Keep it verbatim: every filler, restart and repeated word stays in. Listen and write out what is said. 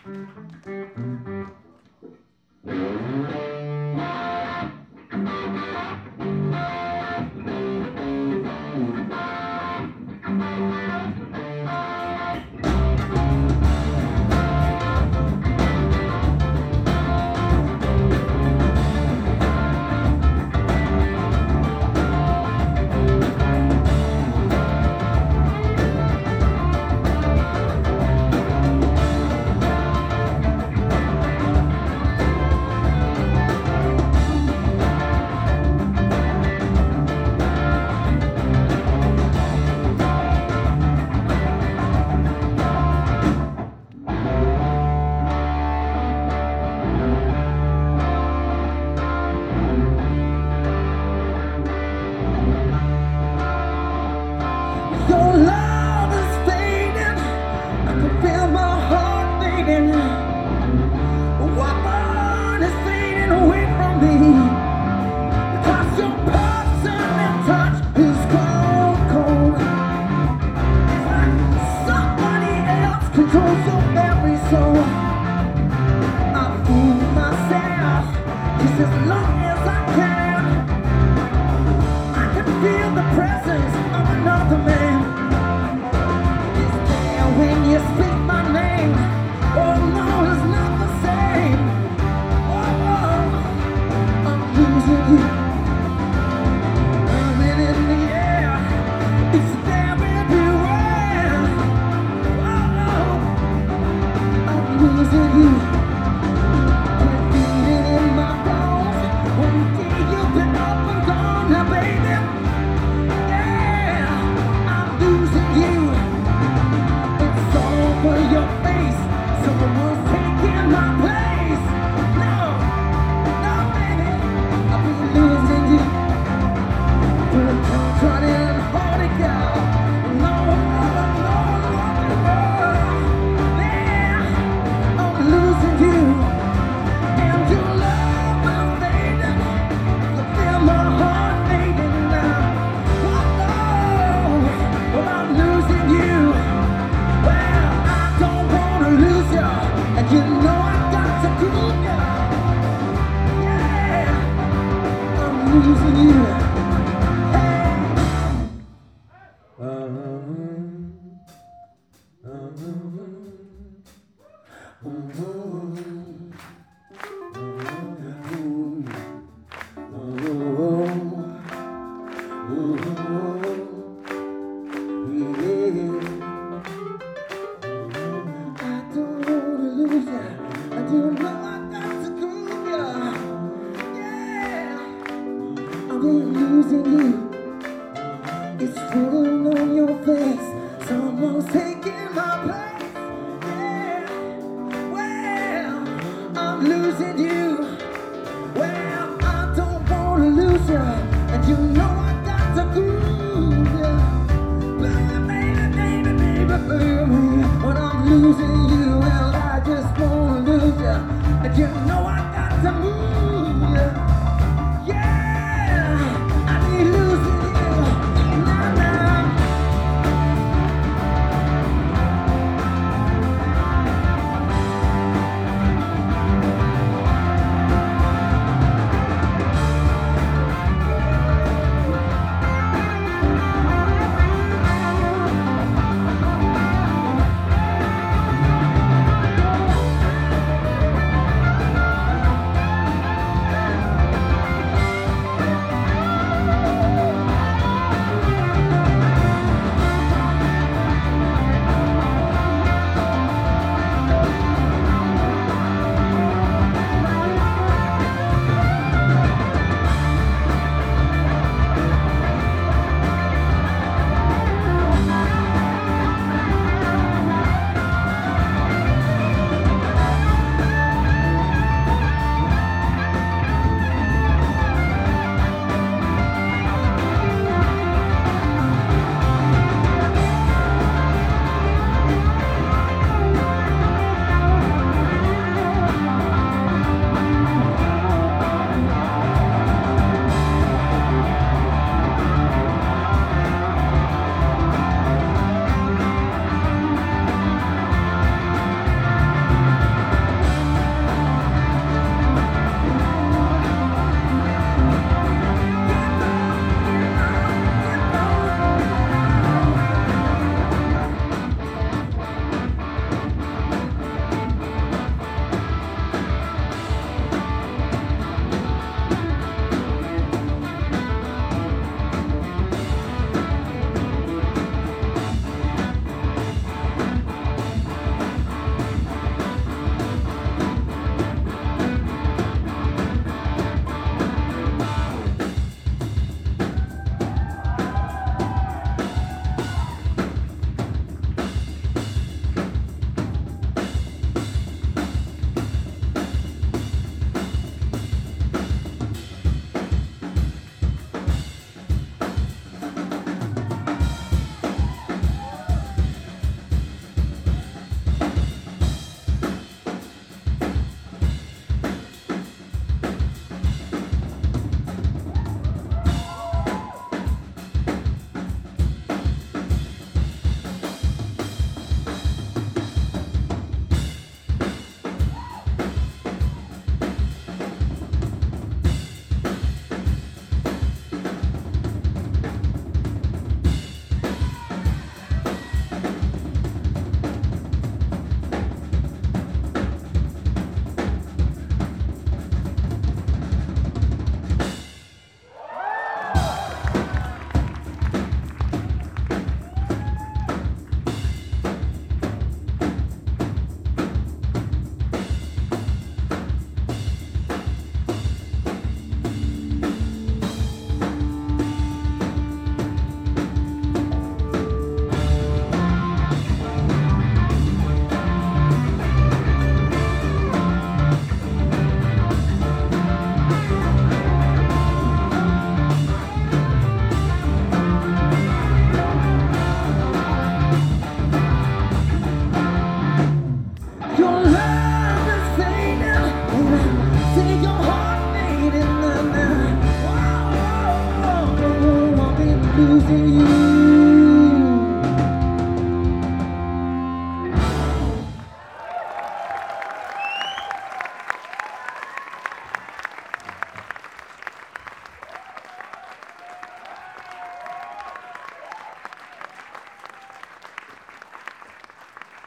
Your love is fading, I can feel my heart beating. Woman is fading away from me, because your personal touch is cold, cold. It's like somebody else controls your very soul. I fool myself just as long as I can. I can feel the presence of another man. When you speak my name, oh no, it's not the same. Oh, oh, I'm losing you. Burning in the air, it's there everywhere. Oh, oh, I'm losing you. I'm feeling in my bones. One day you've been up and gone now, baby. Yeah, I'm losing you. For your face, someone's taking my place. No, no, baby, I've been losing you. But I'm trying to hold it down. No, no, no, no, no. Yeah, I'm losing you. And your love is fading. You feel my heart fading now. Oh, no, well, I'm losing you. Well, lose ya, and you know I got to keep ya. Yeah, I'm losing you. Hey. Uh-huh. Uh-huh. Uh-huh. I do know I got to prove ya. Yeah, I've been losing you. It's written on your face. Someone's taking my place. Yeah, well, I'm losing you. Well, I don't wanna lose ya, and you know I got to prove ya. Baby, baby, baby, baby, baby, when I'm losing you, well, I just wanna lose ya, and you know